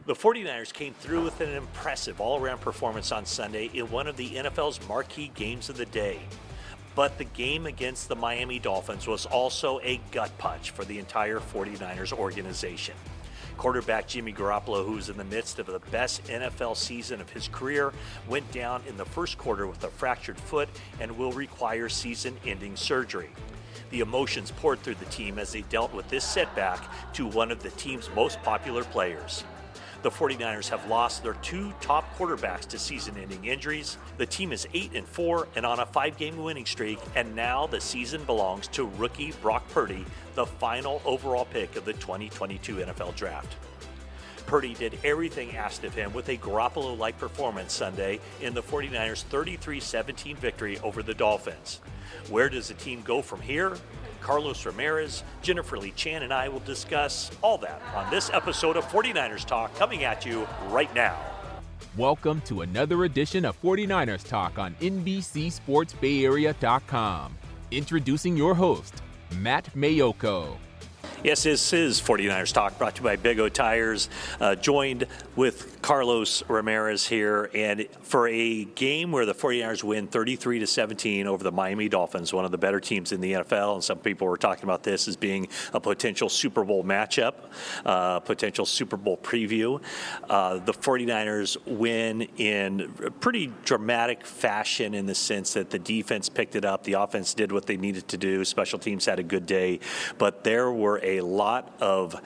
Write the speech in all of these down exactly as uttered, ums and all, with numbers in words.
The 49ers came through with an impressive all-around performance on Sunday in one of the N F L's marquee games of the day. But the game against the Miami Dolphins was also a gut punch for the entire 49ers organization. Quarterback Jimmy Garoppolo, who's in the midst of the best N F L season of his career, went down in the first quarter with a fractured foot and will require season-ending surgery. The emotions poured through the team as they dealt with this setback to one of the team's most popular players. The 49ers have lost their two top quarterbacks to season-ending injuries. The team is eight and four and on a five-game winning streak, and now the season belongs to rookie Brock Purdy, the final overall pick of the twenty twenty-two N F L Draft. Purdy did everything asked of him with a Garoppolo-like performance Sunday in the 49ers' thirty-three seventeen victory over the Dolphins. Where does the team go from here? Carlos Ramirez, Jennifer Lee Chan, and I will discuss all that on this episode of 49ers Talk, coming at you right now. Welcome to another edition of 49ers Talk on N B C Sports Bay Area dot com. Introducing your host, Matt Mayoko. Yes, this is 49ers Talk, brought to you by Big O Tires, uh, joined with Carlos Ramirez here, and for a game where the 49ers win thirty-three to seventeen over the Miami Dolphins, one of the better teams in the N F L, and some people were talking about this as being a potential Super Bowl matchup, uh, potential Super Bowl preview. Uh, the 49ers win in pretty dramatic fashion in the sense that the defense picked it up, the offense did what they needed to do, special teams had a good day, but there were a lot of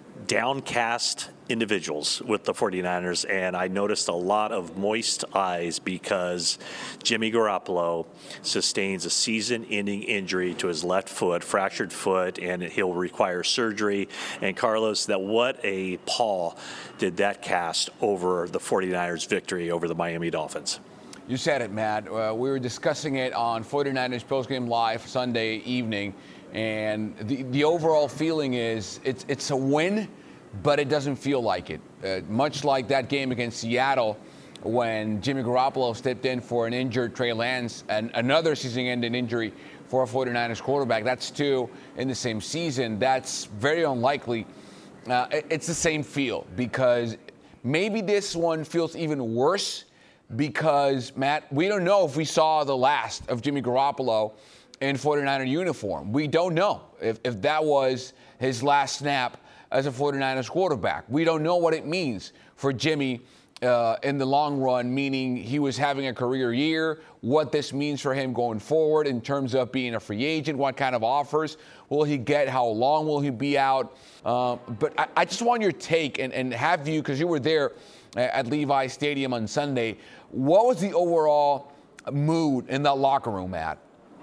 downcast individuals with the 49ers, and I noticed a lot of moist eyes because Jimmy Garoppolo sustains a season-ending injury to his left foot, fractured foot, and he'll require surgery. And Carlos, that what a pall did that cast over the 49ers' victory over the Miami Dolphins. You said it, Matt. Uh, we were discussing it on 49ers Postgame Live Sunday evening, and the, the overall feeling is it's it's a win, but it doesn't feel like it. Uh, much like that game against Seattle when Jimmy Garoppolo stepped in for an injured Trey Lance and another season-ending injury for a 49ers quarterback. That's two in the same season. That's very unlikely. Uh, it, it's the same feel because maybe this one feels even worse because, Matt, we don't know if we saw the last of Jimmy Garoppolo in 49er uniform. We don't know if, if that was his last snap as a 49ers quarterback. We don't know what it means for Jimmy uh, in the long run, meaning he was having a career year, what this means for him going forward in terms of being a free agent, what kind of offers will he get, how long will he be out. Uh, but I, I just want your take and, and have you, because you were there at Levi Stadium on Sunday, what was the overall mood in that locker room, Matt?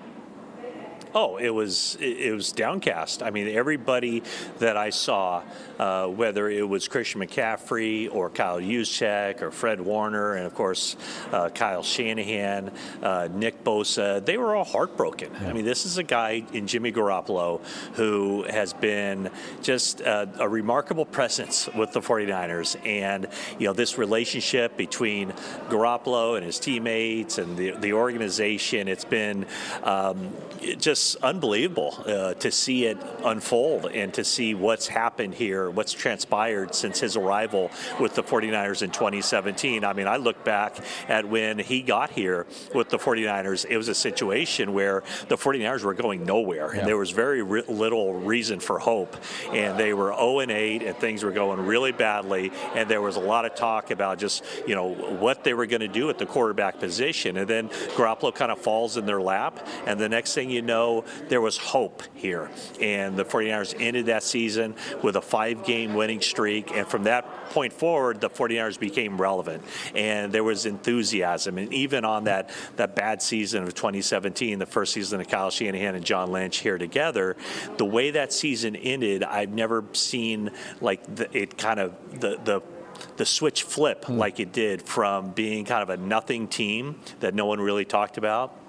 Oh, it was it was downcast. I mean, everybody that I saw, uh, whether it was Christian McCaffrey or Kyle Juszczyk or Fred Warner, and of course uh, Kyle Shanahan, uh, Nick Bosa, they were all heartbroken. Yeah. I mean, this is a guy in Jimmy Garoppolo who has been just a, a remarkable presence with the 49ers, and you know this relationship between Garoppolo and his teammates and the the organization. It's been um, it just unbelievable uh, to see it unfold and to see what's happened here, what's transpired since his arrival with the 49ers in twenty seventeen. I mean, I look back at when he got here with the 49ers, it was a situation where the 49ers were going nowhere, yeah. and there was very re- little reason for hope, and they were oh and eight, and things were going really badly, and there was a lot of talk about just, you know, what they were going to do at the quarterback position, and then Garoppolo kind of falls in their lap, and the next thing you know, there was hope here. And the 49ers ended that season with a five-game winning streak. And from that point forward, the 49ers became relevant. And there was enthusiasm. And even on that, that bad season of twenty seventeen, the first season of Kyle Shanahan and John Lynch here together, the way that season ended, I've never seen like the, it kind of the the the switch flip hmm. like it did from being kind of a nothing team that no one really talked about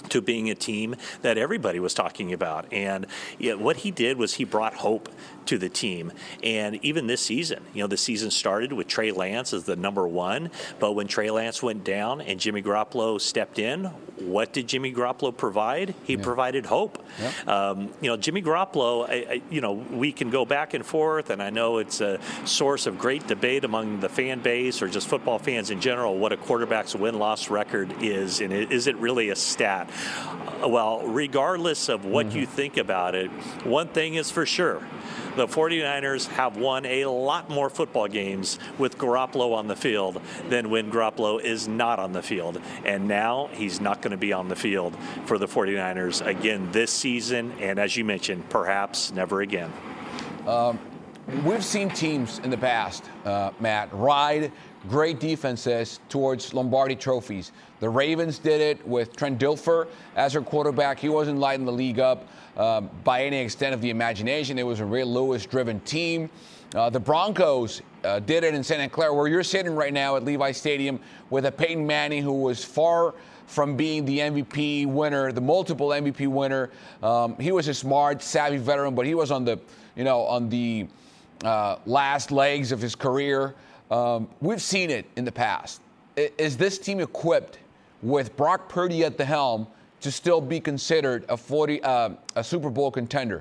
to being a team that everybody was talking about. And yeah, what he did was he brought hope to the team. And even this season, you know, the season started with Trey Lance as the number one, but when Trey Lance went down and Jimmy Garoppolo stepped in, what did Jimmy Garoppolo provide? He yeah. provided hope. Yeah. Um, you know, Jimmy Garoppolo, I, I, you know, we can go back and forth, and I know it's a source of great debate among the fan base or just football fans in general, what a quarterback's win-loss record is, and is it really a stat? Well, regardless of what mm-hmm. you think about it, one thing is for sure. The 49ers have won a lot more football games with Garoppolo on the field than when Garoppolo is not on the field. And now he's not going to be on the field for the 49ers again this season, and as you mentioned, perhaps never again. Um, we've seen teams in the past, uh, Matt, ride great defenses towards Lombardi trophies. The Ravens did it with Trent Dilfer as their quarterback. He wasn't lighting the league up um, by any extent of the imagination. It was a Ray Lewis-driven team. Uh, the Broncos uh, did it in Santa Clara, where you're sitting right now at Levi Stadium with a Peyton Manning who was far from being the M V P winner, the multiple M V P winner. Um, he was a smart, savvy veteran, but he was on the, you know, on the uh, last legs of his career. Um, we've seen it in the past. Is this team equipped with Brock Purdy at the helm to still be considered a forty uh, a Super Bowl contender?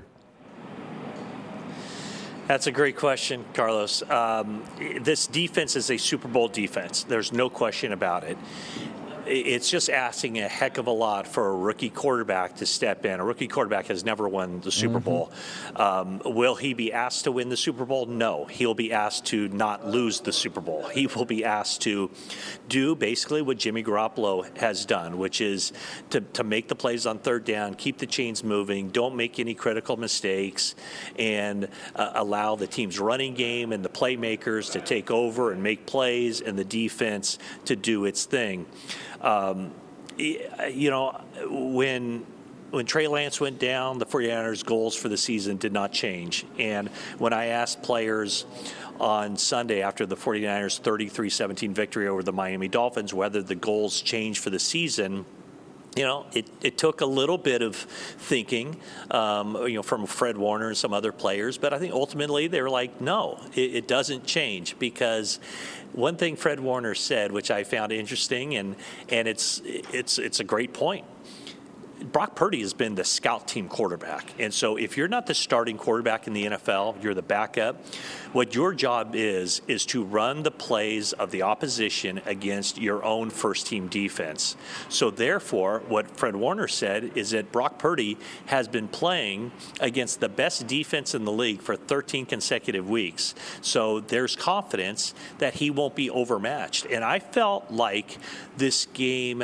That's a great question, Carlos. Um, this defense is a Super Bowl defense. There's no question about it. It's just asking a heck of a lot for a rookie quarterback to step in. A rookie quarterback has never won the Super mm-hmm. Bowl. Um, will he be asked to win the Super Bowl? No. He'll be asked to not lose the Super Bowl. He will be asked to do basically what Jimmy Garoppolo has done, which is to, to make the plays on third down, keep the chains moving, don't make any critical mistakes, and uh, allow the team's running game and the playmakers to take over and make plays and the defense to do its thing. Um, you know, when when Trey Lance went down, the 49ers' goals for the season did not change. And when I asked players on Sunday after the 49ers' thirty-three seventeen victory over the Miami Dolphins whether the goals changed for the season, you know, it, it took a little bit of thinking, um, you know, from Fred Warner and some other players. But I think ultimately they were like, no, it, it doesn't change, because one thing Fred Warner said, which I found interesting, and and it's it's it's a great point. Brock Purdy has been the scout team quarterback. And so if you're not the starting quarterback in the N F L, you're the backup, what your job is, is to run the plays of the opposition against your own first-team defense. So therefore, what Fred Warner said is that Brock Purdy has been playing against the best defense in the league for thirteen consecutive weeks. So there's confidence that he won't be overmatched. And I felt like this game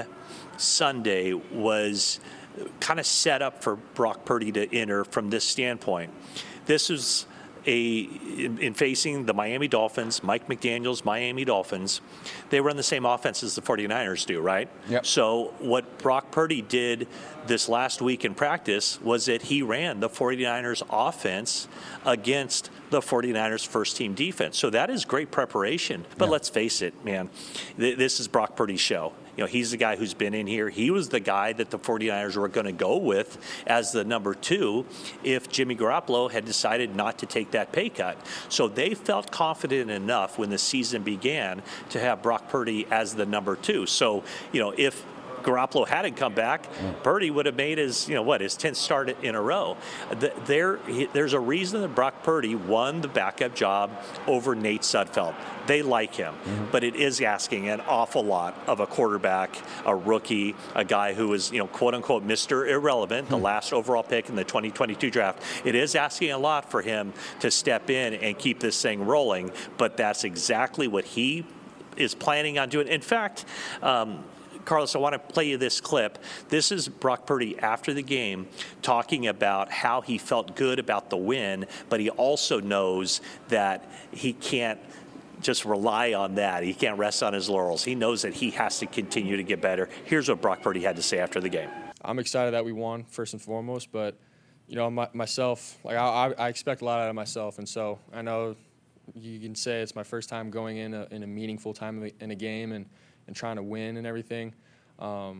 Sunday was kind of set up for Brock Purdy to enter from this standpoint. This is a in, in facing the Miami Dolphins, Mike McDaniel's Miami Dolphins. They run the same offense as the 49ers do, right? Yep. So what Brock Purdy did this last week in practice was that he ran the 49ers offense against the 49ers first team defense. So that is great preparation. But yeah. let's face it, man, th- this is Brock Purdy's show. You know, he's the guy who's been in here. He was the guy that the 49ers were going to go with as the number two if Jimmy Garoppolo had decided not to take that pay cut. So they felt confident enough when the season began to have Brock Purdy as the number two. So, you know, if Garoppolo hadn't come back, Purdy would have made his, you know, what, his tenth start in a row. There, there's a reason that Brock Purdy won the backup job over Nate Sudfeld. They like him, mm-hmm. but it is asking an awful lot of a quarterback, a rookie, a guy who is, you know, quote unquote, Mister Irrelevant, the mm-hmm. last overall pick in the twenty twenty-two draft. It is asking a lot for him to step in and keep this thing rolling, but that's exactly what he is planning on doing. In fact, um, Carlos, I want to play you this clip. This is Brock Purdy after the game talking about how he felt good about the win, but he also knows that he can't just rely on that. He can't rest on his laurels. He knows that he has to continue to get better. Here's what Brock Purdy had to say after the game. I'm excited that we won, first and foremost, but, you know, my, myself, like I, I expect a lot out of myself, and so I know you can say it's my first time going in a, in a meaningful time in a game and, and trying to win and everything. Um,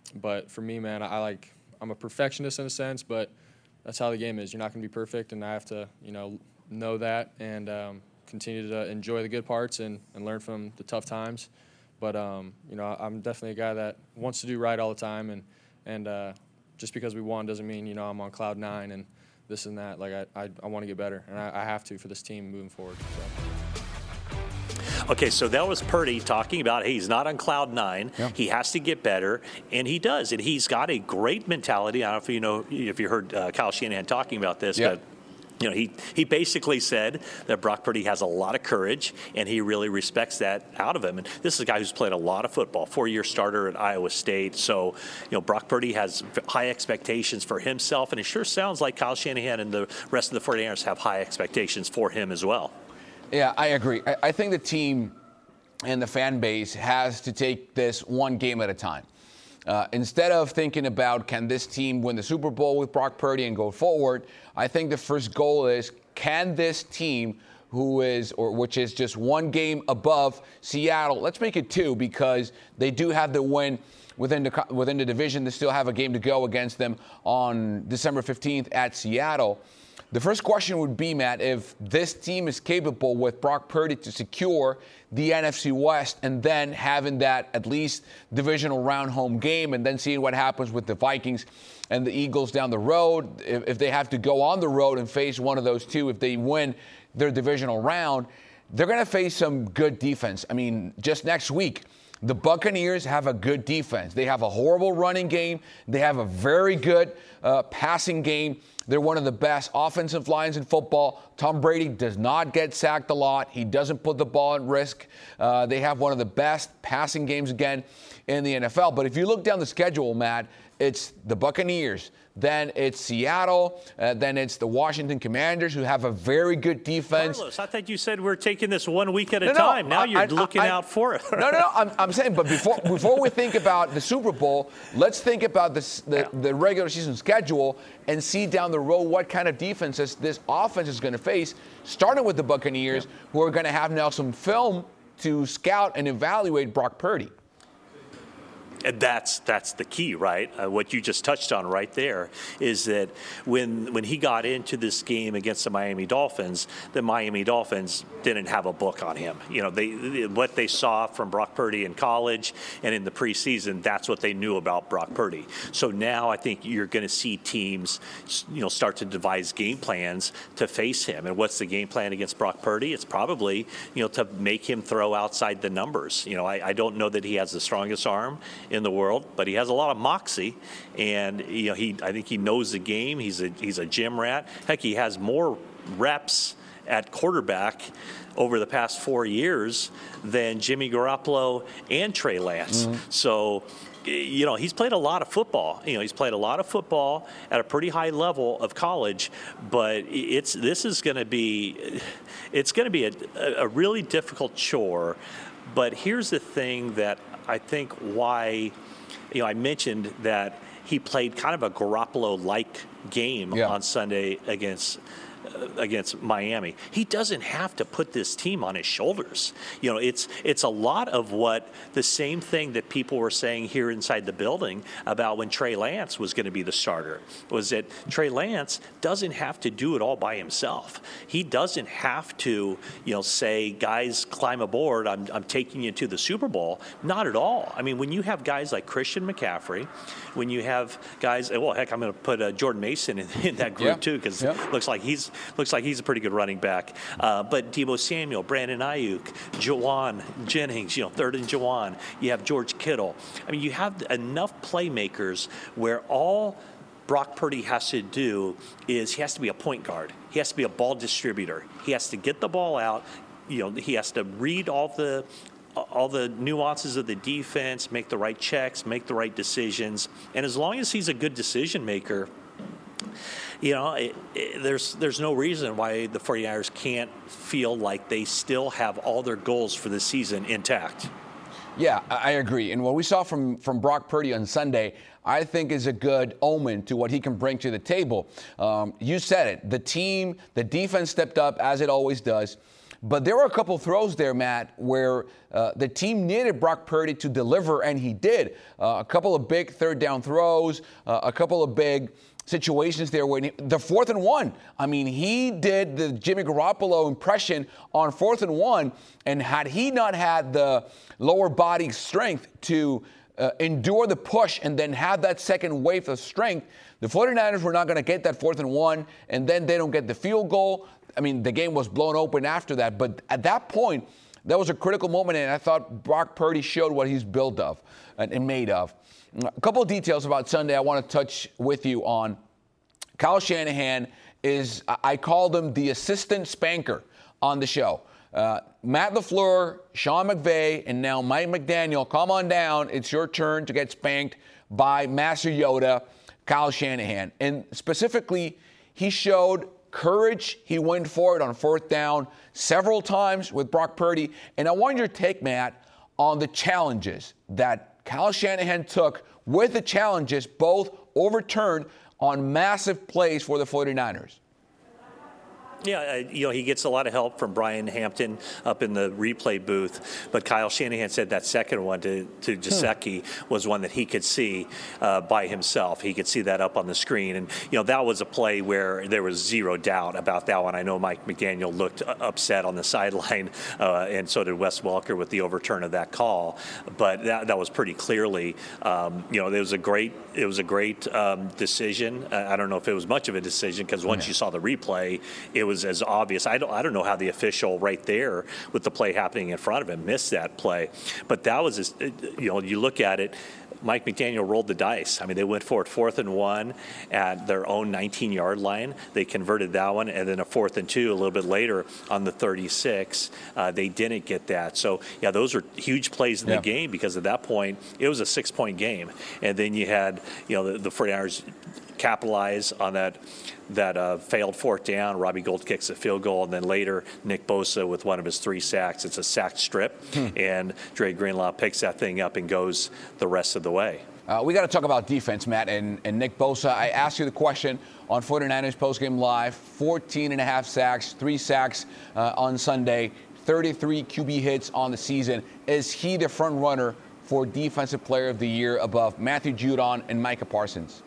but for me, man, I, I like I'm a perfectionist in a sense, but that's how the game is. You're not going to be perfect, and I have to, you know, know that and um, continue to enjoy the good parts and, and learn from the tough times. But, um, you know, I'm definitely a guy that wants to do right all the time, and and uh, just because we won doesn't mean, you know, I'm on cloud nine and this and that. Like, I, I, I want to get better, and I, I have to for this team moving forward. So. Okay, so that was Purdy talking about, hey, he's not on cloud nine. Yeah. He has to get better, and he does. And he's got a great mentality. I don't know if you know if you heard uh, Kyle Shanahan talking about this, yeah. but you know, he, he basically said that Brock Purdy has a lot of courage, and he really respects that out of him. And this is a guy who's played a lot of football, four-year starter at Iowa State. So, you know, Brock Purdy has high expectations for himself, and it sure sounds like Kyle Shanahan and the rest of the forty-niners have high expectations for him as well. Yeah, I agree. I, I think the team and the fan base has to take this one game at a time. Uh, instead of thinking about can this team win the Super Bowl with Brock Purdy and go forward, I think the first goal is can this team, who is or which is just one game above Seattle, let's make it two because they do have the win within the within the division. They still have a game to go against them on December fifteenth at Seattle. The first question would be, Matt, if this team is capable with Brock Purdy to secure the N F C West and then having that at least divisional round home game and then seeing what happens with the Vikings and the Eagles down the road, if, if they have to go on the road and face one of those two, if they win their divisional round, they're going to face some good defense. I mean, just next week, the Buccaneers have a good defense. They have a horrible running game. They have a very good uh, passing game. They're one of the best offensive lines in football. Tom Brady does not get sacked a lot. He doesn't put the ball at risk. Uh, they have one of the best passing games again in the N F L. But if you look down the schedule, Matt, it's the Buccaneers, then it's Seattle, uh, then it's the Washington Commanders, who have a very good defense. Carlos, I thought you said we're taking this one week at a no, time. No, now I, you're I, looking I, out for it. no, no, no. I'm, I'm saying, but before before we think about the Super Bowl, let's think about this, the, yeah. the regular season schedule and see down the road what kind of defenses this offense is going to face, starting with the Buccaneers, yeah. who are going to have now some film to scout and evaluate Brock Purdy. And that's that's the key, right? Uh, what you just touched on right there is that when when he got into this game against the Miami Dolphins, the Miami Dolphins didn't have a book on him. You know, they what they saw from Brock Purdy in college and in the preseason, that's what they knew about Brock Purdy. So now I think you're going to see teams, you know, start to devise game plans to face him. And what's the game plan against Brock Purdy? It's probably, you know, to make him throw outside the numbers. You know, I, I don't know that he has the strongest arm in the world, but he has a lot of moxie, and you know he I think he knows the game. He's a he's a gym rat. Heck, he has more reps at quarterback over the past four years than Jimmy Garoppolo and Trey Lance. Mm-hmm. So, you know, he's played a lot of football. You know, he's played a lot of football at a pretty high level of college, but it's this is going to be it's going to be a, a really difficult chore. But here's the thing that I think why, you know, I mentioned that he played kind of a Garoppolo-like game yeah. on Sunday against uh, against Miami. He doesn't have to put this team on his shoulders. You know, it's it's a lot of what the same thing that people were saying here inside the building about when Trey Lance was going to be the starter, was that Trey Lance doesn't have to do it all by himself. He doesn't have to, you know, say, guys, climb aboard, I'm, I'm taking you to the Super Bowl. Not at all. I mean, when you have guys like Christian McCaffrey, when you have guys, well, heck, I'm going to put uh, Jordan Mason in, in that group yeah. too, because yeah. it looks like he's looks like he's a pretty good running back. Uh, but Deebo Samuel, Brandon Ayuk, Juwan Jennings, you know, third and Juwan. You have George Kittle. I mean, you have enough playmakers where all Brock Purdy has to do is he has to be a point guard. He has to be a ball distributor. He has to get the ball out. You know, he has to read all the all the nuances of the defense, make the right checks, make the right decisions. And as long as he's a good decision maker, you know, it, it, there's there's no reason why the forty-niners can't feel like they still have all their goals for the season intact. Yeah, I agree. And what we saw from, from Brock Purdy on Sunday, I think is a good omen to what he can bring to the table. Um, you said it. The team, the defense stepped up as it always does. But there were a couple throws there, Matt, where uh, the team needed Brock Purdy to deliver, and he did. Uh, a couple of big third down throws, uh, a couple of big situations there when he, the fourth and one. I mean, he did the Jimmy Garoppolo impression on fourth and one, and had he not had the lower body strength to uh, endure the push and then have that second wave of strength, the 49ers were not going to get that fourth and one, and then they don't get the field goal. I mean, the game was blown open after that, but at that point, that was a critical moment, and I thought Brock Purdy showed what he's built of and, and made of. A couple of details about Sunday I want to touch with you on. Kyle Shanahan is, I called him the assistant spanker on the show. Uh, Matt LaFleur, Sean McVay, and now Mike McDaniel, come on down. It's your turn to get spanked by Master Yoda, Kyle Shanahan. And specifically, he showed courage. He went for it on fourth down several times with Brock Purdy. And I want your take, Matt, on the challenges that Kyle Shanahan took with the challenges both overturned on massive plays for the 49ers. Yeah, uh, you know, he gets a lot of help from Brian Hampton up in the replay booth. But Kyle Shanahan said that second one to, to Gesicki hmm. was one that he could see uh, by himself. He could see that up on the screen. And, you know, that was a play where there was zero doubt about that one. I know Mike McDaniel looked upset on the sideline, uh, and so did Wes Welker with the overturn of that call. But that, that was pretty clearly, um, you know, it was a great, it was a great um, decision. Uh, I don't know if it was much of a decision because once yeah. you saw the replay, it was as obvious. I don't I don't know how the official right there with the play happening in front of him missed that play. But that was, just, you know, you look at it, Mike McDaniel rolled the dice. I mean, they went for it fourth and one at their own nineteen-yard line. They converted that one, and then a fourth and two a little bit later on the thirty-six. Uh, they didn't get that. So, yeah, those are huge plays in yeah. the game because at that point, it was a six-point game. And then you had, you know, the, the 49ers capitalize on that that uh, failed fourth down. Robbie Gould kicks a field goal, and then later Nick Bosa with one of his three sacks. It's a sacked strip, hmm. and Dre Greenlaw picks that thing up and goes the rest of the way. Uh, we got to talk about defense, Matt, and, and Nick Bosa. I asked you the question on 49ers Postgame Live, fourteen and a half sacks, three sacks uh, on Sunday, thirty-three Q B hits on the season. Is he the front runner for Defensive Player of the Year above Matthew Judon and Micah Parsons?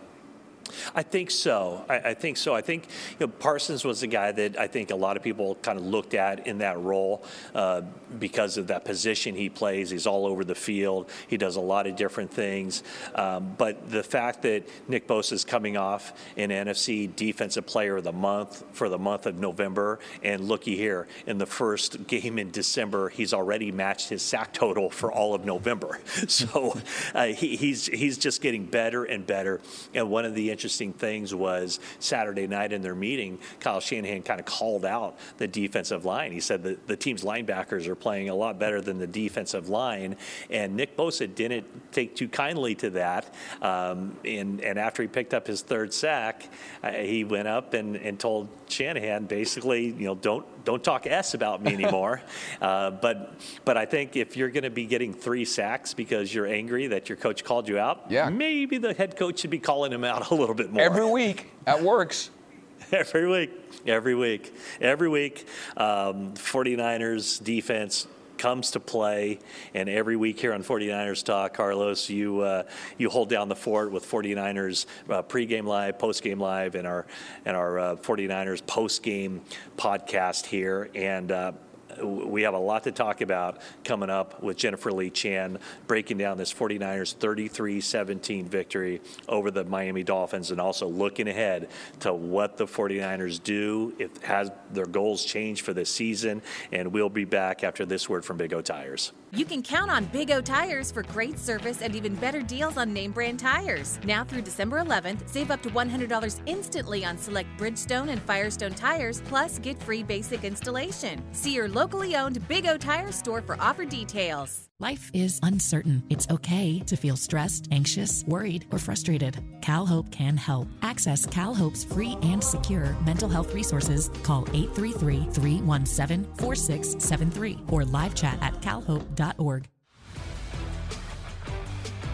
I think so. I, I think so. I think you know, Parsons was the guy that I think a lot of people kind of looked at in that role uh, because of that position he plays. He's all over the field. He does a lot of different things. Um, but the fact that Nick Bosa is coming off an N F C Defensive Player of the Month for the month of November, and looky here, in the first game in December, he's already matched his sack total for all of November. So uh, he, he's he's just getting better and better. And one of the interesting things was Saturday night in their meeting, Kyle Shanahan kind of called out the defensive line. He said that the team's linebackers are playing a lot better than the defensive line, and Nick Bosa didn't take too kindly to that. Um, and, and after he picked up his third sack, uh, he went up and, and told Shanahan basically, you know, don't don't talk S about me anymore. uh, but but I think if you're going to be getting three sacks because you're angry that your coach called you out, yeah. maybe the head coach should be calling him out a little bit more. Every week. That works. Every week. Every week. Every week. Um, 49ers defense comes to play, and every week here on 49ers Talk, Carlos, you uh, you hold down the fort with 49ers uh, pregame live, postgame live, and our and our uh, 49ers postgame podcast here, and uh, we have a lot to talk about coming up with Jennifer Lee Chan breaking down this 49ers thirty-three seventeen victory over the Miami Dolphins, and also looking ahead to what the 49ers do if has their goals changed for this season. And we'll be back after this word from Big O Tires. You can count on Big O Tires for great service and even better deals on name brand tires. Now through December eleventh, save up to one hundred dollars instantly on select Bridgestone and Firestone tires, plus get free basic installation. See your locally owned Big O Tire store for offer details. Life is uncertain. It's okay to feel stressed, anxious, worried, or frustrated. CalHope can help. Access CalHope's free and secure mental health resources. Call eight three three, three one seven, four six seven three or live chat at calhope dot org.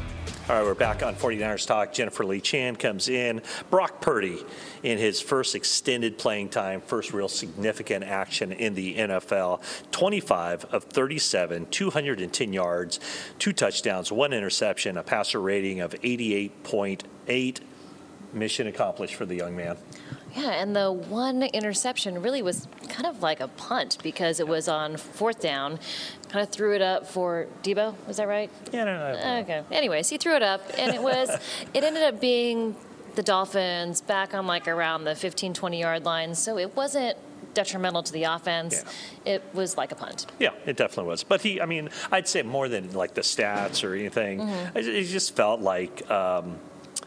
All right, we're back on forty-niners Talk. Jennifer Lee Chan comes in. Brock Purdy in his first extended playing time, first real significant action in the N F L. twenty-five of thirty-seven, two hundred ten yards, two touchdowns, one interception, a passer rating of eighty-eight point eight. Mission accomplished for the young man. Yeah, and the one interception really was kind of like a punt because it was on fourth down. Kind of threw it up for Debo. Was that right? Yeah, no, no, no. Okay. Anyways, he threw it up, and it was. It ended up being the Dolphins back on like around the fifteen, twenty yard line. So it wasn't detrimental to the offense. Yeah. It was like a punt. Yeah, it definitely was. But he, I mean, I'd say more than like the stats or anything. Mm-hmm. It, it just felt like. Um,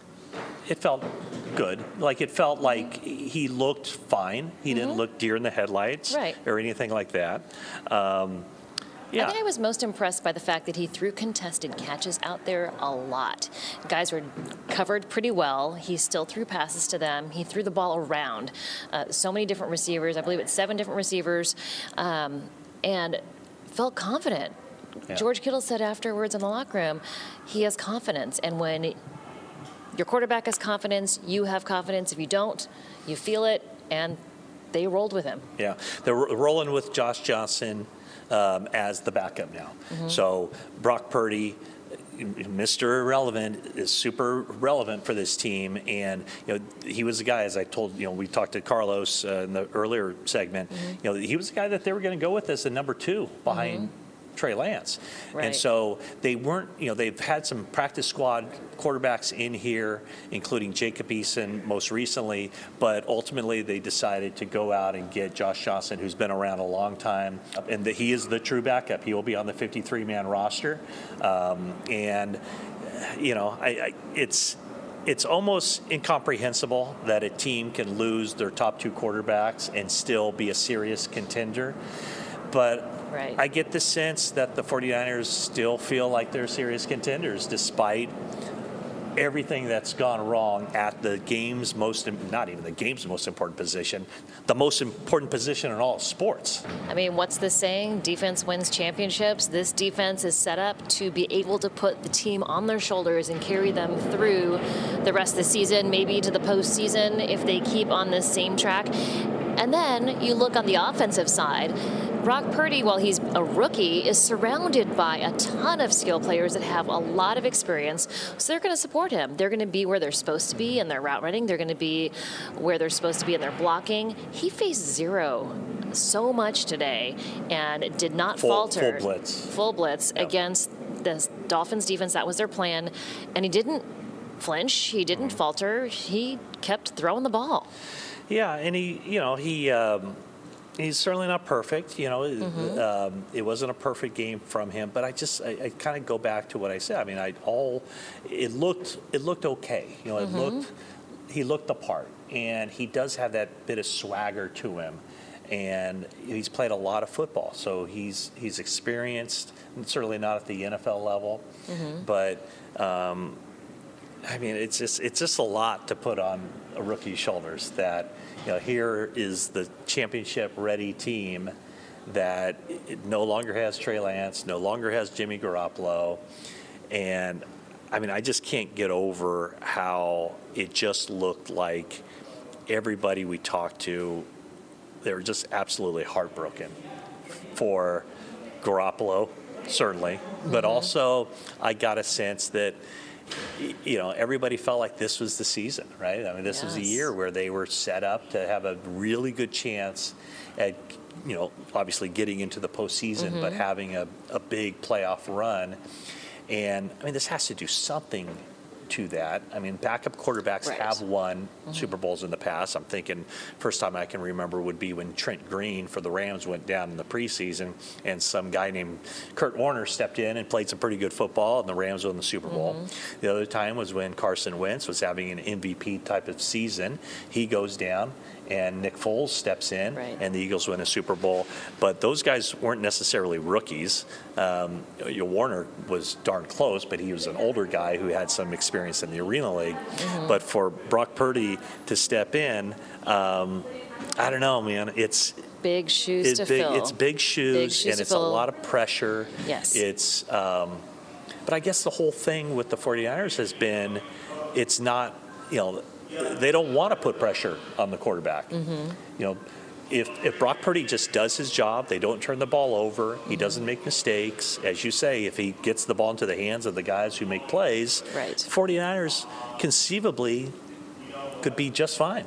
It felt good. Like it felt like he looked fine. He mm-hmm. didn't look deer in the headlights right. or anything like that. Um, yeah. I think I was most impressed by the fact that he threw contested catches out there a lot. Guys were covered pretty well. He still threw passes to them. He threw the ball around. Uh, so many different receivers. I believe it's seven different receivers. Um, and felt confident. Yeah. George Kittle said afterwards in the locker room, he has confidence. And when your quarterback has confidence, you have confidence. If you don't, you feel it, and they rolled with him. Yeah, they're rolling with Josh Johnson um, as the backup now. Mm-hmm. So Brock Purdy, Mister Irrelevant, is super relevant for this team, and you know he was the guy. As I told you know, we talked to Carlos uh, in the earlier segment. Mm-hmm. You know, he was the guy that they were going to go with as the number two behind. Mm-hmm. Trey Lance. Right. And so they weren't, you know, they've had some practice squad quarterbacks in here, including Jacob Eason most recently, but ultimately they decided to go out and get Josh Johnson, who's been around a long time, and the, he is the true backup. He will be on the fifty-three man roster. Um, and, you know, I, I, it's, It's almost incomprehensible that a team can lose their top two quarterbacks and still be a serious contender. But right. I get the sense that the forty-niners still feel like they're serious contenders despite everything that's gone wrong at the game's most, not even the game's most important position, the most important position in all sports. I mean, what's the saying? Defense wins championships. This defense is set up to be able to put the team on their shoulders and carry them through the rest of the season, maybe to the postseason if they keep on this same track. And then you look on the offensive side. Brock Purdy, while he's a rookie, is surrounded by a ton of skill players that have a lot of experience. So they're going to support him. They're going to be where they're supposed to be in their route running. They're going to be where they're supposed to be in their blocking. He faced zero so much today and did not full, falter. Full blitz. Full blitz yep. against the Dolphins defense. That was their plan. And he didn't flinch. He didn't mm-hmm. falter. He kept throwing the ball. Yeah, and he, you know, he... Um, He's certainly not perfect, you know. Mm-hmm. Um, it wasn't a perfect game from him, but I just I, I kind of go back to what I said. I mean, I all it looked it looked okay, you know. It mm-hmm. looked he looked the part, and he does have that bit of swagger to him, and he's played a lot of football, so he's he's experienced. Certainly not at the N F L level, mm-hmm. but. Um, I mean, it's just it's just a lot to put on a rookie's shoulders. That you know, here is the championship-ready team that it no longer has Trey Lance, no longer has Jimmy Garoppolo, and I mean, I just can't get over how it just looked like everybody we talked to, they were just absolutely heartbroken for Garoppolo, certainly, mm-hmm. but also I got a sense that. You know, everybody felt like this was the season, right? I mean, this yes. was a year where they were set up to have a really good chance at, you know, obviously getting into the postseason, mm-hmm. but having a, a big playoff run. And, I mean, this has to do something to that. I mean, backup quarterbacks right. have won mm-hmm. Super Bowls in the past. I'm thinking first time I can remember would be when Trent Green for the Rams went down in the preseason, and some guy named Kurt Warner stepped in and played some pretty good football, and the Rams won the Super Bowl. Mm-hmm. The other time was when Carson Wentz was having an M V P type of season. He goes down, and Nick Foles steps in, right. and the Eagles win a Super Bowl. But those guys weren't necessarily rookies. Um, you know, Warner was darn close, but he was an older guy who had some experience in the Arena League. Mm-hmm. But for Brock Purdy to step in, um, I don't know, man. It's big shoes it's to big, fill. It's big shoes, big shoes and it's fill. a lot of pressure. Yes. It's, um, But I guess the whole thing with the 49ers has been, it's not, you know, they don't want to put pressure on the quarterback. Mm-hmm. You know, if if Brock Purdy just does his job, they don't turn the ball over, he Mm-hmm. doesn't make mistakes. As you say, if he gets the ball into the hands of the guys who make plays, Right. 49ers conceivably could be just fine.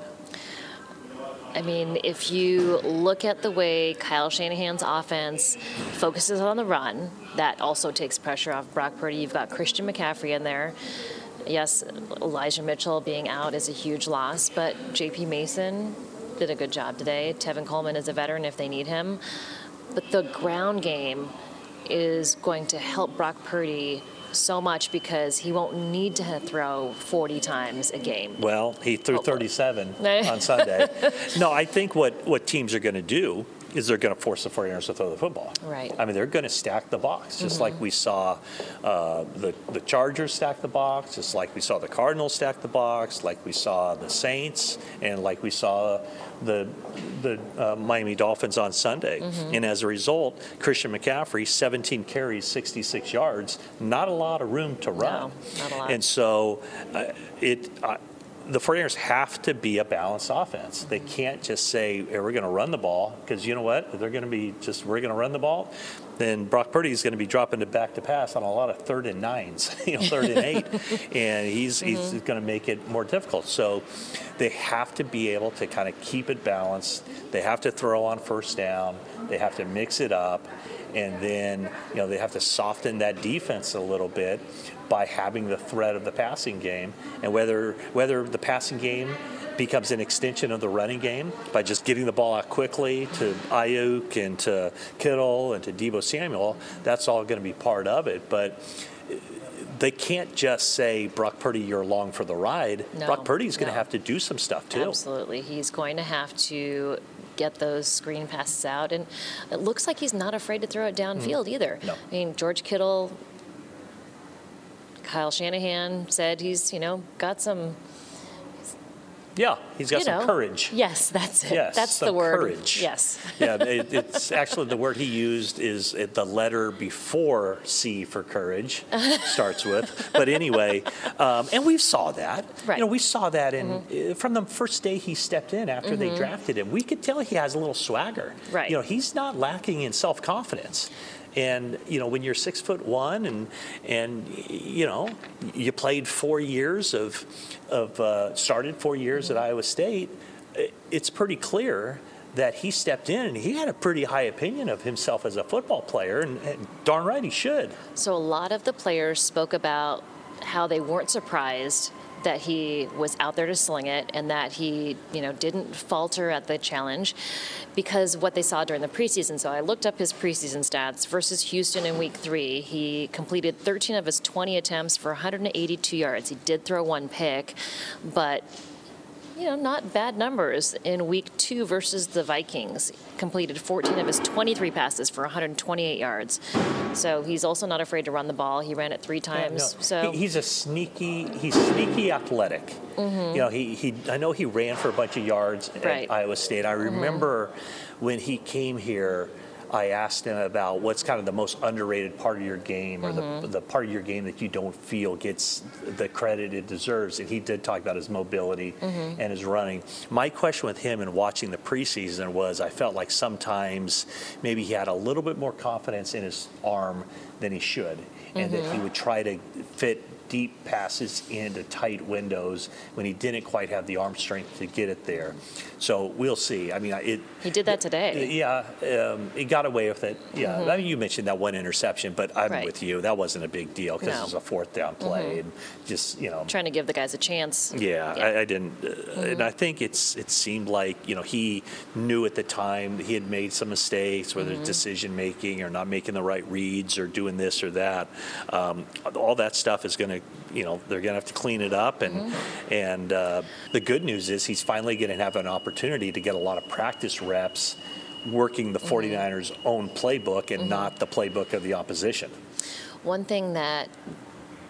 I mean, if you look at the way Kyle Shanahan's offense focuses on the run, that also takes pressure off Brock Purdy. You've got Christian McCaffrey in there. Yes, Elijah Mitchell being out is a huge loss, but J P Mason did a good job today. Tevin Coleman is a veteran if they need him. But the ground game is going to help Brock Purdy so much because he won't need to throw forty times a game. Well, he threw Oh. thirty-seven on Sunday. No, I think what, what teams are going to do is they're going to force the 49ers to throw the football. Right. I mean, they're going to stack the box, just Mm-hmm. like we saw uh, the, the Chargers stack the box, just like we saw the Cardinals stack the box, like we saw the Saints, and like we saw the the uh, Miami Dolphins on Sunday. Mm-hmm. And as a result, Christian McCaffrey, seventeen carries, sixty-six yards, not a lot of room to run. No, not a lot. And so uh, it. Uh, the 49ers have to be a balanced offense. They can't just say, hey, we're going to run the ball, because you know what? They're going to be just, we're going to run the ball. Then Brock Purdy is going to be dropping it back to pass on a lot of third and nines, you know, third and eight. And he's, Mm-hmm. he's going to make it more difficult. So they have to be able to kind of keep it balanced. They have to throw on first down. They have to mix it up. And then, you know, they have to soften that defense a little bit by having the threat of the passing game. And whether whether the passing game becomes an extension of the running game by just getting the ball out quickly to Ayuk and to Kittle and to Deebo Samuel, that's all going to be part of it. But they can't just say, Brock Purdy, you're along for the ride. No, Brock Purdy's going to no. have to do some stuff, too. Absolutely. He's going to have to get those screen passes out. And it looks like he's not afraid to throw it downfield either. No. I mean, George Kittle, Kyle Shanahan said he's, you know, got some, Yeah, he's got you some know. courage. Yes, that's it. Yes, that's the some word. courage. Yes. Yeah, it, it's actually the word he used is it, the letter before C for courage starts with. But anyway, um, and we saw that. Right. You know, we saw that in Mm-hmm. uh, from the first day he stepped in after they drafted him. We could tell he has a little swagger. Right. You know, he's not lacking in self-confidence. And you know, when you're six foot one, and and you know, you played four years of of uh, started four years Mm-hmm. at Iowa State, it's pretty clear that he stepped in and he had a pretty high opinion of himself as a football player, and, and darn right he should. So a lot of the players spoke about how they weren't surprised that he was out there to sling it and that he, you know, didn't falter at the challenge because of what they saw during the preseason. So I looked up his preseason stats. Versus Houston in week three, he completed thirteen of his twenty attempts for one hundred eighty-two yards. He did throw one pick, but you know, not bad numbers. In week two versus the Vikings, completed fourteen of his twenty-three passes for one hundred twenty-eight yards. So he's also not afraid to run the ball. He ran it three times. Yeah, no, So he, he's a sneaky, he's sneaky athletic. Mm-hmm. You know, he, he, I know he ran for a bunch of yards at Right. Iowa State. I remember when he came here, I asked him about what's kind of the most underrated part of your game, or Mm-hmm. the, the part of your game that you don't feel gets the credit it deserves. And he did talk about his mobility Mm-hmm. and his running. My question with him in watching the preseason was, I felt like sometimes maybe he had a little bit more confidence in his arm than he should, and that he would try to fit deep passes into tight windows when he didn't quite have the arm strength to get it there. So we'll see. I mean, it. he did that today. Yeah, um, he got away with it. Yeah, I mean, you mentioned that one interception, but I'm Right. with you. That wasn't a big deal because No. it was a fourth down play, and just you know. Trying to give the guys a chance. Yeah, Yeah. I, I didn't, uh, and I think it's it seemed like you know he knew at the time he had made some mistakes, whether it's decision making or not making the right reads or doing this or that. Um, all that stuff is going to, you know, they're going to have to clean it up, and and uh, the good news is he's finally going to have an opportunity to get a lot of practice reps working the 49ers' own playbook and not the playbook of the opposition. One thing that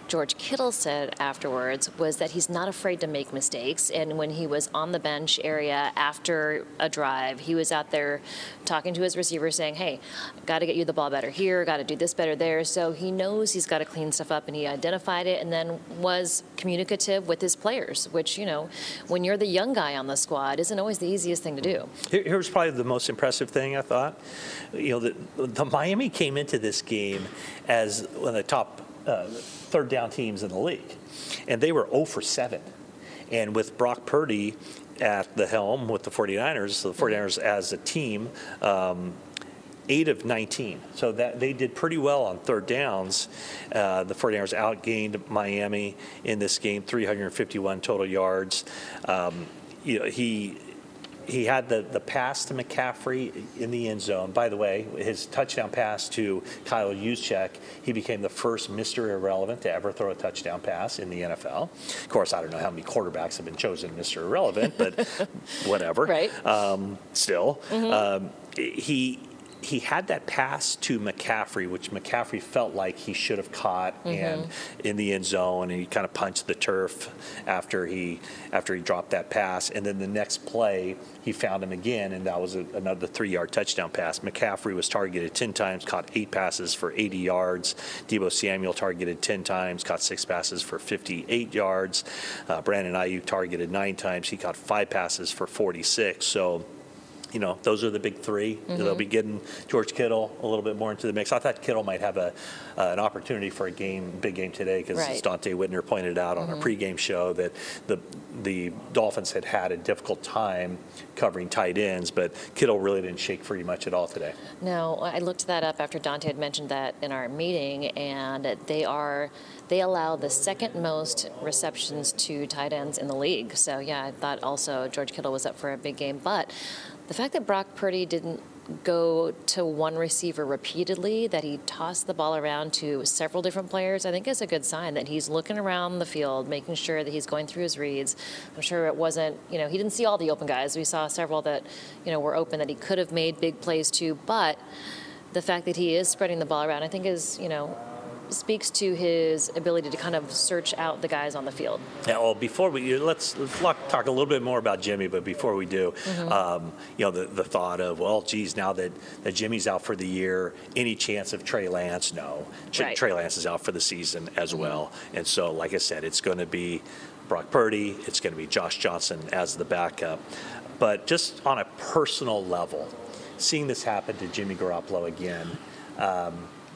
George Kittle said afterwards was that he's not afraid to make mistakes. And when he was on the bench area after a drive, he was out there talking to his receiver saying, hey, got to get you the ball better here, got to do this better there. So he knows he's got to clean stuff up, and he identified it and then was communicative with his players, which, you know, when you're the young guy on the squad, isn't always the easiest thing to do. Here's probably the most impressive thing, I thought. You know, the, the Miami came into this game as one of the top uh, third down teams in the league, and they were zero for seven. And with Brock Purdy at the helm with the 49ers, the 49ers as a team, um, eight of nineteen. So that they did pretty well on third downs. Uh, the 49ers outgained Miami in this game, three hundred fifty-one total yards. Um, you know, he he had the, the pass to McCaffrey in the end zone. By the way, his touchdown pass to Kyle Juszczyk, he became the first Mister Irrelevant to ever throw a touchdown pass in the N F L. Of course, I don't know how many quarterbacks have been chosen Mister Irrelevant, but whatever. Right. Um, still, Mm-hmm. um, he he had that pass to McCaffrey, which McCaffrey felt like he should have caught Mm-hmm. and in the end zone, and he kind of punched the turf after he after he dropped that pass. And then the next play, he found him again, and that was a, another three-yard touchdown pass. McCaffrey was targeted ten times, caught eight passes for eighty yards. Deebo Samuel targeted ten times, caught six passes for fifty-eight yards. Uh, Brandon Ayuk targeted nine times. He caught five passes for forty-six. So, you know, those are the big three. Mm-hmm. They'll be getting George Kittle a little bit more into the mix. I thought Kittle might have a uh, an opportunity for a game, big game today, because right. as Dante Whitner pointed out on mm-hmm. our pregame show, that the the Dolphins had had a difficult time covering tight ends, but Kittle really didn't shake free much at all today. No, I looked that up after Dante had mentioned that in our meeting, and they are they allow the second most receptions to tight ends in the league. So yeah, I thought also George Kittle was up for a big game, but the fact that Brock Purdy didn't go to one receiver repeatedly, that he tossed the ball around to several different players, I think is a good sign that he's looking around the field, making sure that he's going through his reads. I'm sure it wasn't, you know, he didn't see all the open guys. We saw several that, you know, were open that he could have made big plays to, but the fact that he is spreading the ball around, I think is, you know, speaks to his ability to kind of search out the guys on the field. Yeah, well, before we, let's, let's talk a little bit more about Jimmy, but before we do, mm-hmm. um, you know, the, the thought of, well, geez, now that, that Jimmy's out for the year, any chance of Trey Lance? No. Right. Trey Lance is out for the season as mm-hmm. well. And so, like I said, it's going to be Brock Purdy, it's going to be Josh Johnson as the backup. But just on a personal level, seeing this happen to Jimmy Garoppolo again, um,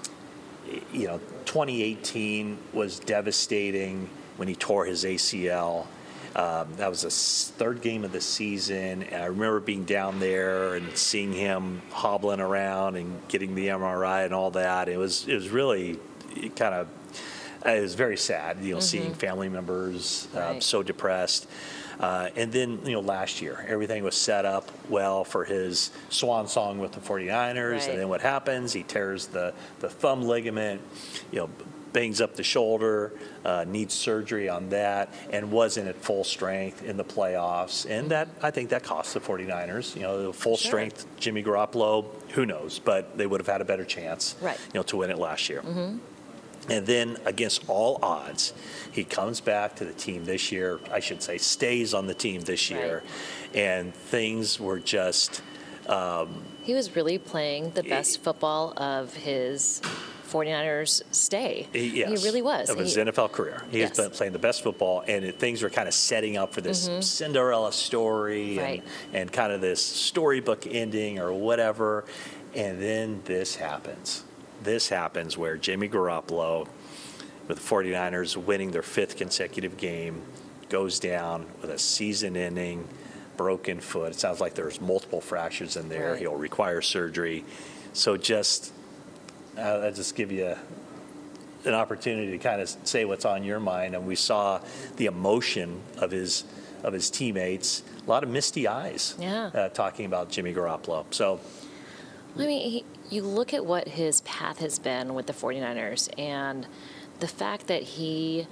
you know, twenty eighteen was devastating when he tore his A C L. Um, that was the third game of the season. And I remember being down there and seeing him hobbling around and getting the M R I and all that. It was it was really kind of it was very sad, you know, mm-hmm. seeing family members uh, right. so depressed. Uh, and then, you know, last year, everything was set up well for his swan song with the 49ers. Right. And then what happens? He tears the, the thumb ligament, you know, bangs up the shoulder, uh, needs surgery on that, and wasn't at full strength in the playoffs. And that, I think that cost the 49ers. You know, full sure. strength Jimmy Garoppolo, who knows? But they would have had a better chance, right. you know, to win it last year. Mm-hmm. And then, against all odds, he comes back to the team this year, I should say, stays on the team this year, right. and things were just... Um, he was really playing the best he, football of his 49ers stay. He, yes, he really was. Of his he, N F L career. He yes. has been playing the best football, and it, things were kind of setting up for this mm-hmm. Cinderella story right. and, and kind of this storybook ending or whatever, and then this happens. This happens where Jimmy Garoppolo, with the 49ers winning their fifth consecutive game, goes down with a season-ending broken foot. It sounds like there's multiple fractures in there. Right. He'll require surgery. So just, uh, I'll just give you a, an opportunity to kind of say what's on your mind. And we saw the emotion of his of his teammates. A lot of misty eyes yeah. uh, talking about Jimmy Garoppolo. So, I mean, he, you look at what his path has been with the 49ers, and the fact that he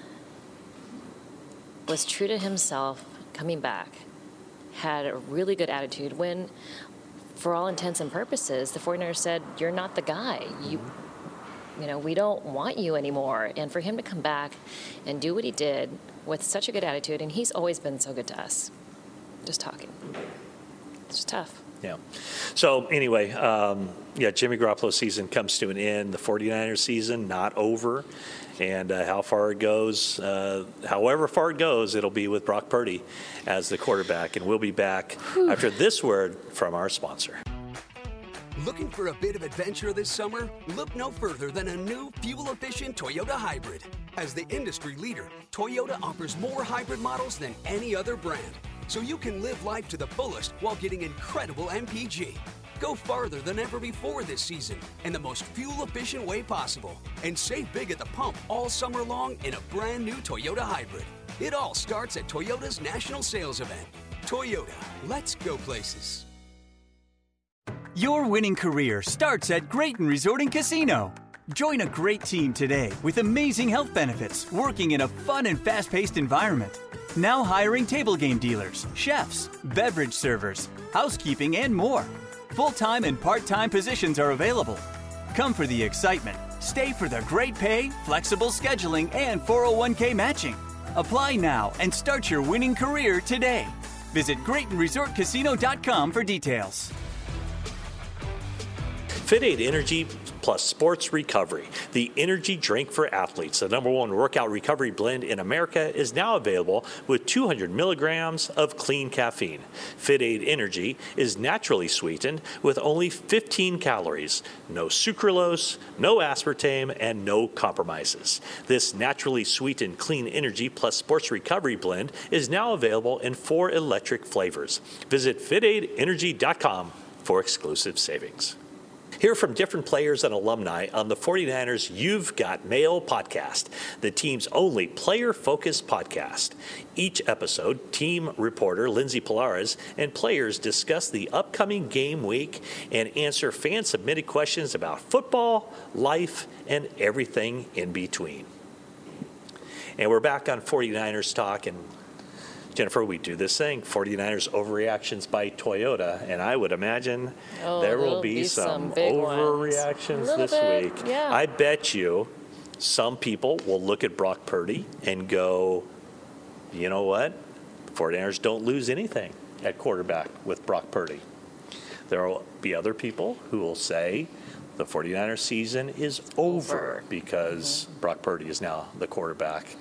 was true to himself coming back, had a really good attitude when, for all intents and purposes, the 49ers said, you're not the guy. You you know, we don't want you anymore. And for him to come back and do what he did with such a good attitude, and he's always been so good to us, just talking. It's just tough. Yeah. So anyway, um, yeah, Jimmy Garoppolo's season comes to an end. The 49ers season not over. And uh, how far it goes, uh, however far it goes, it'll be with Brock Purdy as the quarterback. And we'll be back Whew. after this word from our sponsor. Looking for a bit of adventure this summer? Look no further than a new fuel-efficient Toyota Hybrid. As the industry leader, Toyota offers more hybrid models than any other brand, so you can live life to the fullest while getting incredible M P G. Go farther than ever before this season in the most fuel-efficient way possible and save big at the pump all summer long in a brand new Toyota Hybrid. It all starts at Toyota's national sales event. Toyota, let's go places. Your winning career starts at Grayton Resort and Casino. Join a great team today with amazing health benefits, working in a fun and fast-paced environment. Now hiring table game dealers, chefs, beverage servers, housekeeping, and more. Full-time and part-time positions are available. Come for the excitement. Stay for the great pay, flexible scheduling, and four oh one k matching. Apply now and start your winning career today. Visit Grayton Resort Casino dot com for details. Fit Aid Energy Plus Sports Recovery, the energy drink for athletes. The number one workout recovery blend in America is now available with two hundred milligrams of clean caffeine. Fit Aid Energy is naturally sweetened with only fifteen calories, no sucralose, no aspartame, and no compromises. This naturally sweetened clean energy plus sports recovery blend is now available in four electric flavors. Visit fit aid energy dot com for exclusive savings. Hear from different players and alumni on the 49ers You've Got Mail podcast, the team's only player-focused podcast. Each episode, team reporter Lindsay Pilares and players discuss the upcoming game week and answer fan-submitted questions about football, life, and everything in between. And we're back on 49ers Talk, and Jennifer, we do this thing, 49ers overreactions by Toyota, and I would imagine oh, there will be, be some, some overreactions this bit, week. Yeah. I bet you some people will look at Brock Purdy and go, you know what? 49ers don't lose anything at quarterback with Brock Purdy. There will be other people who will say the 49ers season is over, over. because mm-hmm. Brock Purdy is now the quarterback.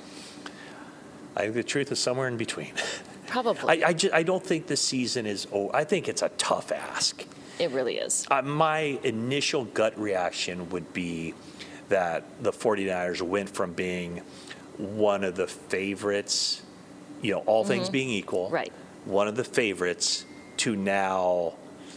I think the truth is somewhere in between. Probably. I, I, just, I don't think the season is over. I think it's a tough ask. It really is. Uh, my initial gut reaction would be that the 49ers went from being one of the favorites, you know, all mm-hmm. things being equal, right. one of the favorites, to now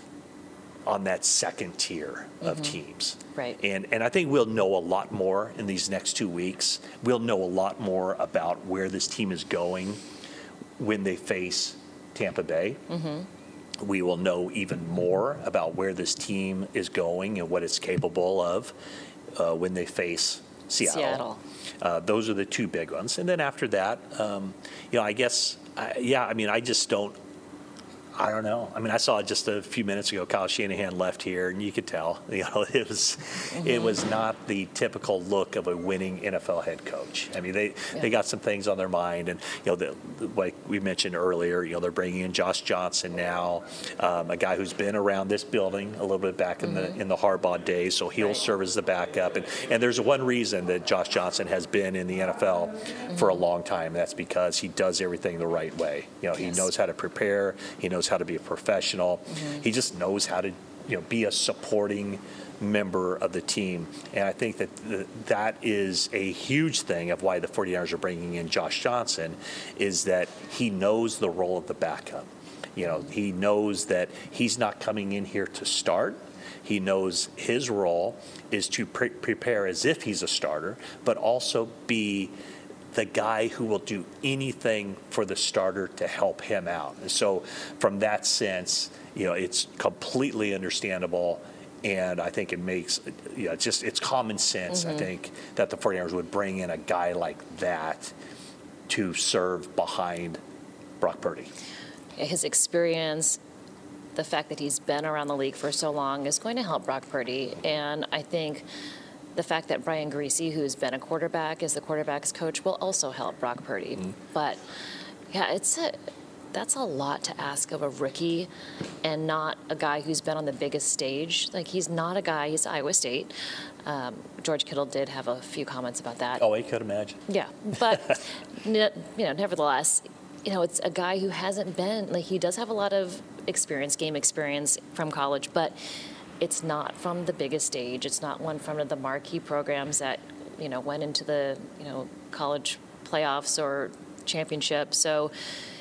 on that second tier of mm-hmm. teams. Right. And and I think we'll know a lot more in these next two weeks. We'll know a lot more about where this team is going when they face Tampa Bay. Mm-hmm. We will know even more about where this team is going and what it's capable of uh, when they face Seattle. Seattle. Uh, those are the two big ones. And then after that, um, you know, I guess, I, yeah, I mean, I just don't, I don't know. I mean, I saw just a few minutes ago, Kyle Shanahan left here, and you could tell, you know, it was mm-hmm. it was not the typical look of a winning N F L head coach. I mean, they, yeah. they got some things on their mind, and you know, the, like we mentioned earlier, you know, they're bringing in Josh Johnson now, um, a guy who's been around this building a little bit back in mm-hmm. the in the Harbaugh days, so he'll right. serve as the backup. And and there's one reason that Josh Johnson has been in the N F L mm-hmm. for a long time. And that's because he does everything the right way. You know, he yes. knows how to prepare. He knows how to be a professional. Mm-hmm. He just knows how to, you know, be a supporting member of the team. And I think that th- that is a huge thing of why the 49ers are bringing in Josh Johnson, is that he knows the role of the backup. You know, he knows that he's not coming in here to start. He knows his role is to pre- prepare as if he's a starter, but also be the guy who will do anything for the starter to help him out. And so from that sense, you know, it's completely understandable. And I think it makes, you know, it's just, it's common sense, mm-hmm. I think, that the 49ers would bring in a guy like that to serve behind Brock Purdy. His experience, the fact that he's been around the league for so long, is going to help Brock Purdy. And I think the fact that Brian Greasy, who's been a quarterback, is the quarterback's coach, will also help Brock Purdy. Mm-hmm. But, yeah, it's a, that's a lot to ask of a rookie and not a guy who's been on the biggest stage. Like, he's not a guy, he's Iowa State. Um, George Kittle did have a few comments about that. Oh, I could imagine. Yeah, but, you know, nevertheless, you know, it's a guy who hasn't been, like, he does have a lot of experience, game experience from college, but it's not from the biggest stage. It's not one from the marquee programs that, you know, went into the, you know, college playoffs or championship. So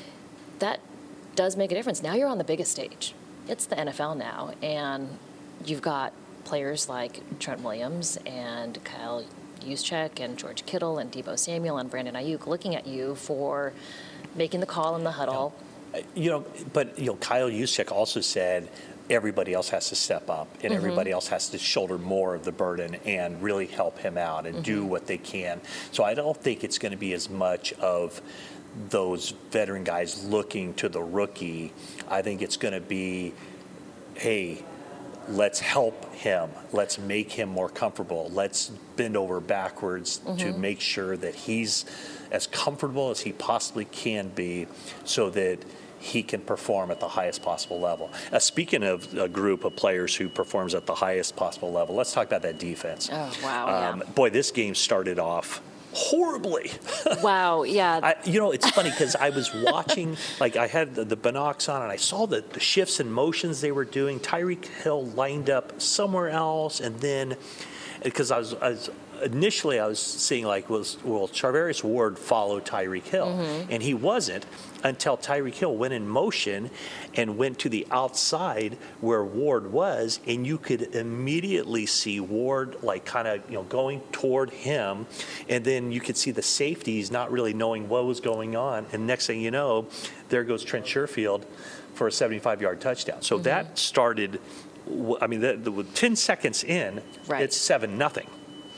that does make a difference. Now you're on the biggest stage. It's the N F L now, and you've got players like Trent Williams and Kyle Juszczyk and George Kittle and Deebo Samuel and Brandon Ayuk looking at you for making the call in the huddle. Yeah. You know, but, you know, Kyle Juszczyk also said everybody else has to step up and mm-hmm. everybody else has to shoulder more of the burden and really help him out and mm-hmm. do what they can. So I don't think it's going to be as much of those veteran guys looking to the rookie. I think it's going to be, hey, let's help him. Let's make him more comfortable. Let's bend over backwards mm-hmm. to make sure that he's as comfortable as he possibly can be so that he can perform at the highest possible level. Uh, speaking of a group of players who performs at the highest possible level, let's talk about that defense. Oh, wow. Um, yeah. Boy, this game started off horribly. Wow, yeah. I, you know, it's funny because I was watching, like I had the, the binocs on and I saw the, the shifts and motions they were doing. Tyreek Hill lined up somewhere else, and then because I was, I was initially I was seeing like, was will Charvarius Ward follow Tyreek Hill? Mm-hmm. And he wasn't until Tyreek Hill went in motion and went to the outside where Ward was, and you could immediately see Ward like kind of, you know, going toward him, and then you could see the safeties not really knowing what was going on, and next thing you know, there goes Trent Sherfield for a seventy-five-yard touchdown. So mm-hmm. that started, I mean, the, the, ten seconds in, right. It's seven nothing.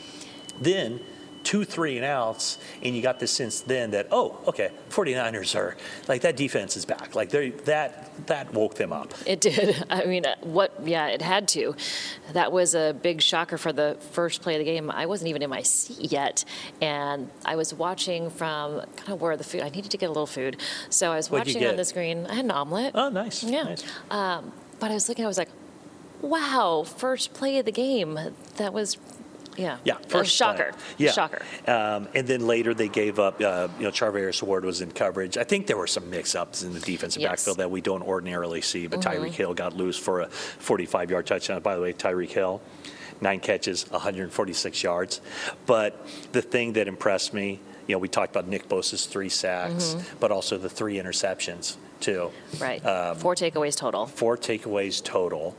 Then two three and outs, and you got the sense then that, oh, okay, 49ers are, like, that defense is back. Like, they that that woke them up. It did. I mean, what, yeah, it had to. That was a big shocker for the first play of the game. I wasn't even in my seat yet, and I was watching from kind of where the food, I needed to get a little food. So I was What'd watching on the screen. I had an omelet. Oh, nice. Yeah. Nice. Um, but I was looking, I was like, wow, first play of the game. That was... Yeah. Yeah. First shocker. Play. Yeah. Shocker. Um, and then later they gave up. Uh, you know, Charvarius Ward was in coverage. I think there were some mix-ups in the defensive yes. backfield that we don't ordinarily see. But mm-hmm. Tyreek Hill got loose for a forty-five-yard touchdown. By the way, Tyreek Hill, nine catches, one hundred forty-six yards. But the thing that impressed me, you know, we talked about Nick Bosa's three sacks, mm-hmm. but also the three interceptions too. Right. Um, four takeaways total. Four takeaways total,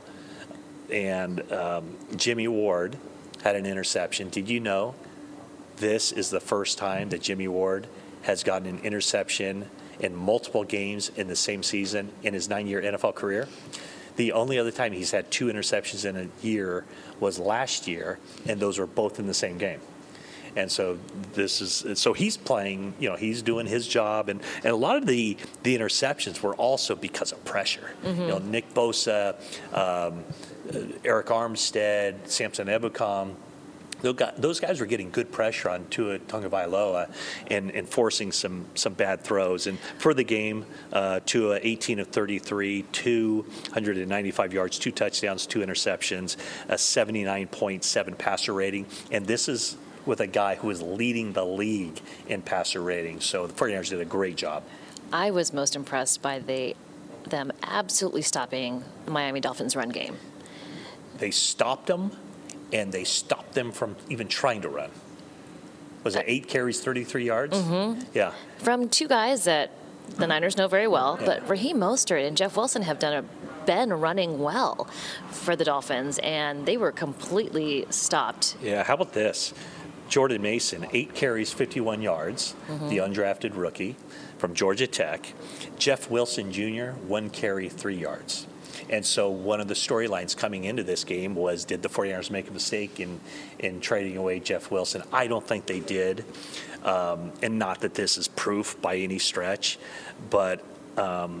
and um, Jimmy Ward had an interception. Did you know this is the first time that Jimmy Ward has gotten an interception in multiple games in the same season in his nine-year N F L career? The only other time he's had two interceptions in a year was last year, and those were both in the same game. And so this is so he's playing, you know, he's doing his job, and, and a lot of the, the interceptions were also because of pressure. Mm-hmm. You know, Nick Bosa, um, Eric Armstead, Samson Ebukam, those guys were getting good pressure on Tua Tagovailoa and, and forcing some some bad throws. And for the game, uh, Tua eighteen of thirty-three, two hundred ninety-five yards, two touchdowns, two interceptions, a seventy-nine point seven passer rating. And this is with a guy who is leading the league in passer rating. So the 49ers did a great job. I was most impressed by the them absolutely stopping the Miami Dolphins run game. They stopped them, and they stopped them from even trying to run. Was it eight carries, thirty-three yards? Mm-hmm. Yeah. From two guys that the Niners know very well, yeah. but Raheem Mostert and Jeff Wilson have done a, been running well for the Dolphins, and they were completely stopped. Yeah, how about this? Jordan Mason, eight carries, fifty-one yards, mm-hmm. the undrafted rookie from Georgia Tech. Jeff Wilson Junior, one carry, three yards. And so one of the storylines coming into this game was, did the 49ers make a mistake in, in trading away Jeff Wilson? I don't think they did. Um, and not that this is proof by any stretch, but um,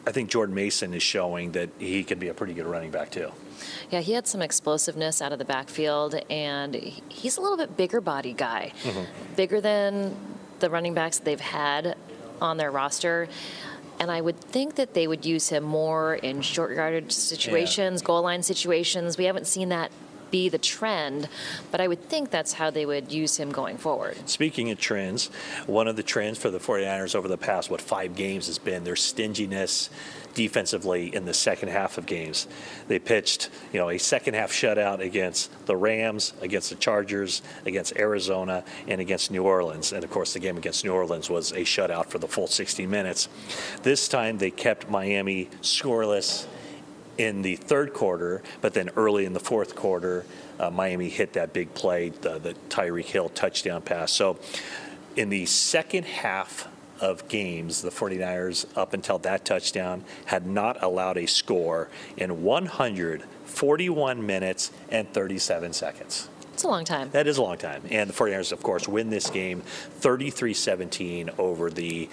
I think Jordan Mason is showing that he can be a pretty good running back too. Yeah, he had some explosiveness out of the backfield, and he's a little bit bigger body guy, mm-hmm. bigger than the running backs they've had on their roster. And I would think that they would use him more in short yardage situations, yeah. goal line situations. We haven't seen that be the trend, but I would think that's how they would use him going forward. Speaking of trends, one of the trends for the 49ers over the past, what, five games has been their stinginess defensively in the second half of games. They pitched, you know, a second half shutout against the Rams, against the Chargers, against Arizona, and against New Orleans. And of course, the game against New Orleans was a shutout for the full sixty minutes. This time they kept Miami scoreless in the third quarter, but then early in the fourth quarter, uh, Miami hit that big play, the, the Tyreek Hill touchdown pass. So in the second half of games, the 49ers, up until that touchdown, had not allowed a score in one hundred forty-one minutes and thirty-seven seconds. It's a long time. That is a long time. And the 49ers, of course, win this game thirty-three seventeen over the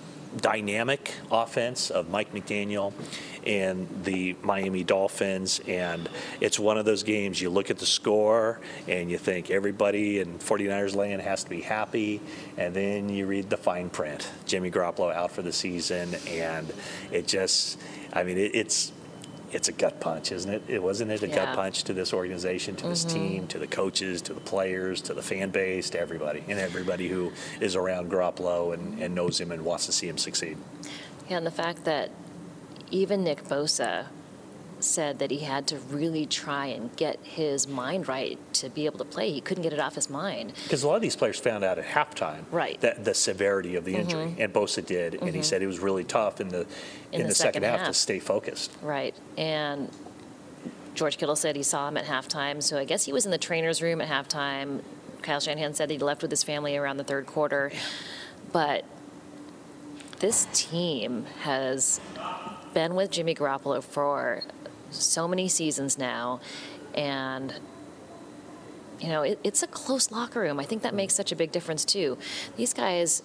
dynamic offense of Mike McDaniel and the Miami Dolphins. And it's one of those games you look at the score and you think everybody in 49ers land has to be happy, and then you read the fine print. Jimmy Garoppolo out for the season, and it just, I mean, it, it's it's a gut punch, isn't it? It wasn't it a yeah. gut punch to this organization, to this mm-hmm. team, to the coaches, to the players, to the fan base, to everybody, and everybody who is around Garoppolo and, and knows him and wants to see him succeed. Yeah, and the fact that even Nick Bosa said that he had to really try and get his mind right to be able to play. He couldn't get it off his mind. Because a lot of these players found out at halftime right. that the severity of the injury, mm-hmm. and Bosa did, mm-hmm. and he said it was really tough in the in, in the, the second, second half, half to stay focused. Right, and George Kittle said he saw him at halftime, so I guess he was in the trainer's room at halftime. Kyle Shanahan said he left with his family around the third quarter, but this team has been with Jimmy Garoppolo for so many seasons now, and you know it, it's a close locker room. I think that makes such a big difference too. These guys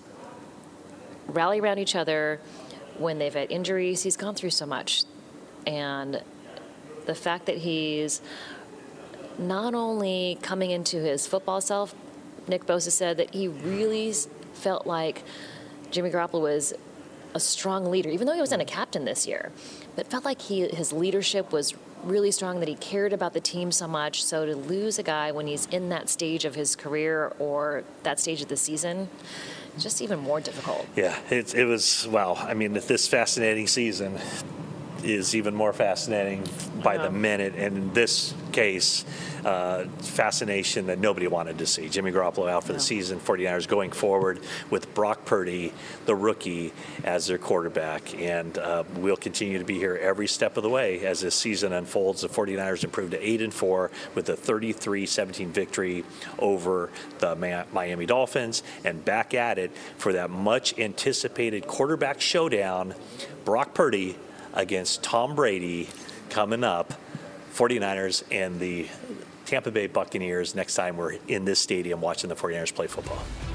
rally around each other when they've had injuries. He's gone through so much, and the fact that he's not only coming into his football self, Nick Bosa said that he really felt like Jimmy Garoppolo was a strong leader, even though he wasn't a captain this year, but felt like he his leadership was really strong, that he cared about the team so much. So to lose a guy when he's in that stage of his career or that stage of the season, just even more difficult. Yeah, it, it was, wow. I mean, this fascinating season is even more fascinating by the minute. And in this case, uh, fascination that nobody wanted to see. Jimmy Garoppolo out for yeah. the season, 49ers going forward with Brock Purdy, the rookie, as their quarterback. And uh, we'll continue to be here every step of the way as this season unfolds. The 49ers improved to eight and four with a thirty-three seventeen victory over the Miami Dolphins, and back at it for that much anticipated quarterback showdown. Brock Purdy against Tom Brady coming up. 49ers and the Tampa Bay Buccaneers next time we're in this stadium watching the 49ers play football.